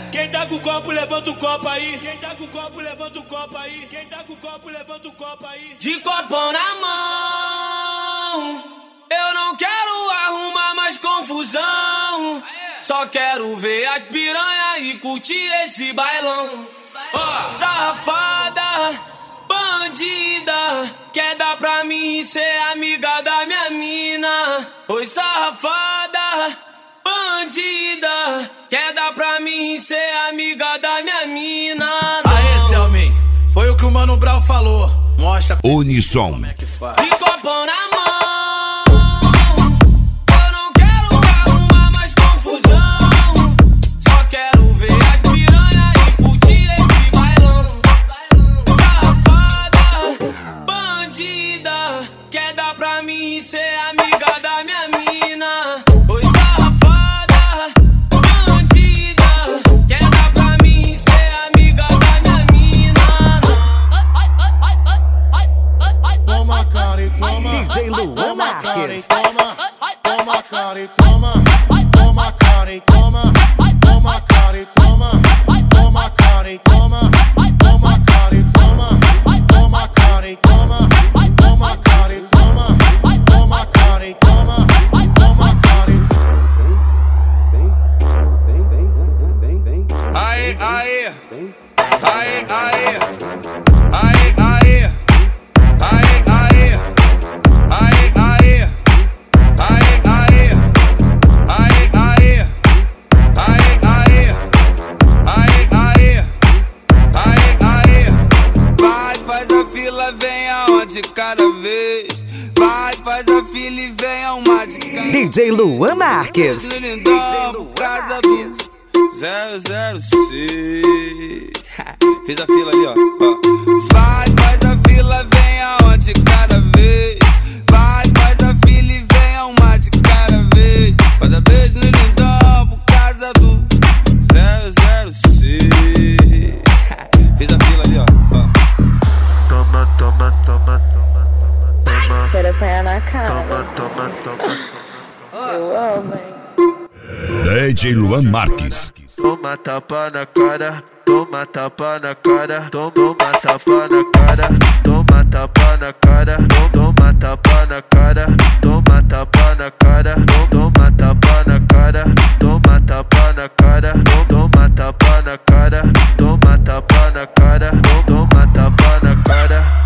Quem tá com o copo, levanta o copo aí. Quem tá com o copo, levanta o copo aí. Quem tá com o copo, levanta o copo aí. De copão na mão, eu não quero arrumar mais confusão. Só quero ver as piranha e curtir esse bailão. Safada, bandida, quer dar pra mim ser amiga da minha mina. Oi, safada, bandida, quer dar pra mim ser amiga da minha mina. Aê, Selmin, foi o que o Mano Brown falou. Mostra Unissom. como é que faz. De copão na mão. Quer dar pra mim ser amiga da minha mina. Oi, safada, bandida, quer dar pra mim ser amiga da minha mina. Toma cara e toma, DJ Luan toma cara e Marques. toma, toma cara e toma, toma cara e toma, toma cara e toma, toma cara e toma, toma cara e toma, toma cara e toma, toma cara e toma, toma cara e toma, toma cara e toma. Aê, aê, aê, aê, aê, aê, aê, aê, aê, aê, aê, aê, aê, aê, aê, aê, aê, aê. Vai, faz a fila, vem aonde cada vez. Vai, faz a fila e vem a uma de cada vez. DJ Luan Marques. No lindão, casa do 006. Fiz a fila ali, ó. Vai, faz a fila, vem aonde cada vez. Vai, faz a fila e vem a uma de cada vez. Cada vez no lindão, por casa do 006. Fiz a fila ali, ó. Toma, toma, toma, toma, toma. Quero apanhar na cara. Toma, toma, toma. Eu amo, hein? DJ Luan Marques. Toma tapa na cara, toma tapa na cara, toma tapa na cara, toma tapa na cara, toma tapa na cara, toma tapa na cara, toma tapa na cara, toma tapa na cara, toma tapa na cara, toma tapa na cara, toma tapa na cara.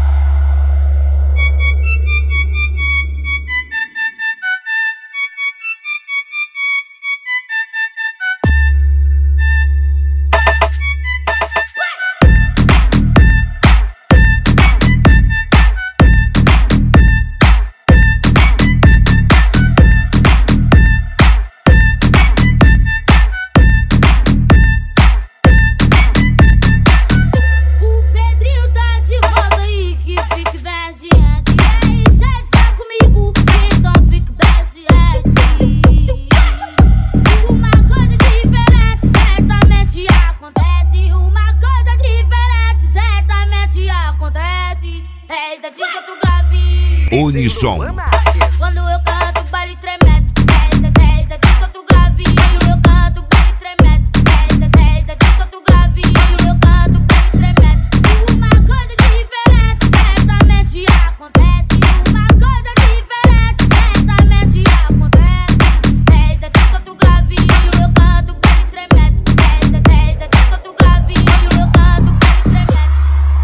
Unissom. Quando eu canto, o baile estremece. 10 é de solto grave. Quando eu canto, o baile estremece. 10 é de solto grave. Quando eu canto, o baile estremece. Uma coisa diferente certamente acontece. Uma coisa diferente certamente acontece. 10 é de solto grave. Quando eu canto, o baile estremece. 10 é de solto grave. Quando eu canto, o baile estremece.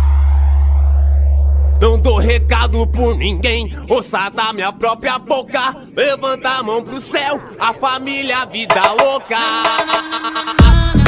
Não dou recado por ninguém, ouça da minha própria boca. Levanta a mão pro céu, a família, vida louca.